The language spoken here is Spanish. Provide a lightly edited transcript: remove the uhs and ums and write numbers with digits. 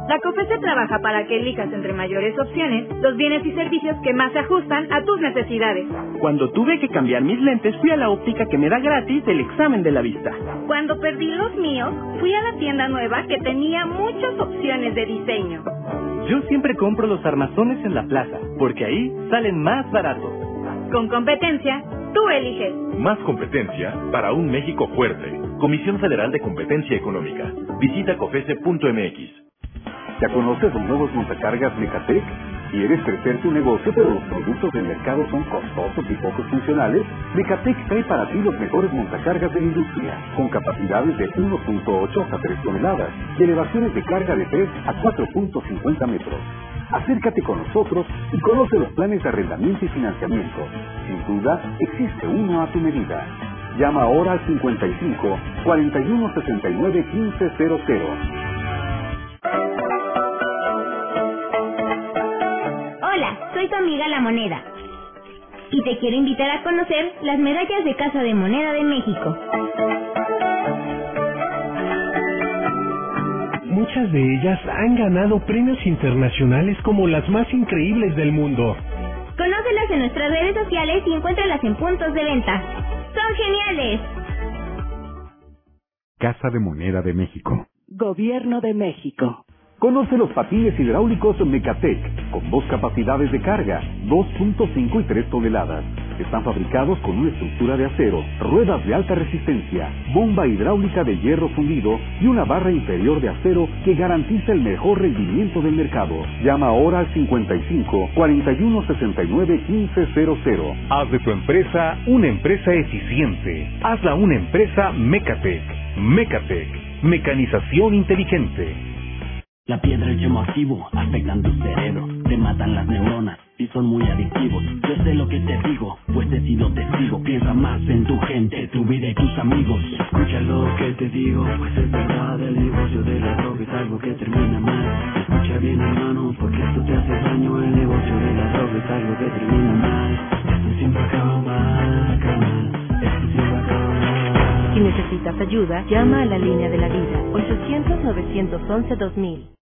La COFESE trabaja para que elijas entre mayores opciones los bienes y servicios que más se ajustan a tus necesidades. Cuando tuve que cambiar mis lentes, fui a la óptica que me da gratis el examen de la vista. Cuando perdí los míos, fui a la tienda nueva que tenía muchas opciones de diseño. Yo siempre compro los armazones en la plaza, porque ahí salen más baratos. Con competencia, tú eliges. Más competencia para un México fuerte. Comisión Federal de Competencia Económica. Visita cofese.mx. ¿Ya conoces los nuevos montacargas Mecatec? ¿Quieres crecer tu negocio, pero los productos del mercado son costosos y poco funcionales? Mecatec trae para ti los mejores montacargas de la industria, con capacidades de 1.8 hasta 3 toneladas y elevaciones de carga de 3 a 4.50 metros. Acércate con nosotros y conoce los planes de arrendamiento y financiamiento. Sin duda, existe uno a tu medida. Llama ahora al 55 41 69 1500. Hola, soy tu amiga La Moneda y te quiero invitar a conocer las medallas de Casa de Moneda de México. Muchas de ellas han ganado premios internacionales como las más increíbles del mundo. Conócelas en nuestras redes sociales y encuéntralas en puntos de venta. ¡Son geniales! Casa de Moneda de México. Gobierno de México. Conoce los patines hidráulicos Mecatec, con 2 capacidades de carga, 2.5 y 3 toneladas. Están fabricados con una estructura de acero, ruedas de alta resistencia, bomba hidráulica de hierro fundido y una barra inferior de acero que garantiza el mejor rendimiento del mercado. Llama ahora al 55 41 69 1500. Haz de tu empresa una empresa eficiente. Hazla una empresa Mecatec. Mecatec. Mecanización inteligente. La piedra y el yemo activo afectan tu cerebro, te matan las neuronas y son muy adictivos. Yo sé lo que te digo, pues he sido testigo. Piensa más en tu gente, tu vida y tus amigos. Escucha lo que te digo, pues es verdad. El negocio de la droga es algo que termina mal. Escucha bien, hermano, porque esto te hace daño. El negocio de la droga es algo que termina mal. Esto siempre acaba mal, carnal. Esto siempre acaba mal. Si necesitas ayuda, llama a la línea de la vida, 800-911-2000.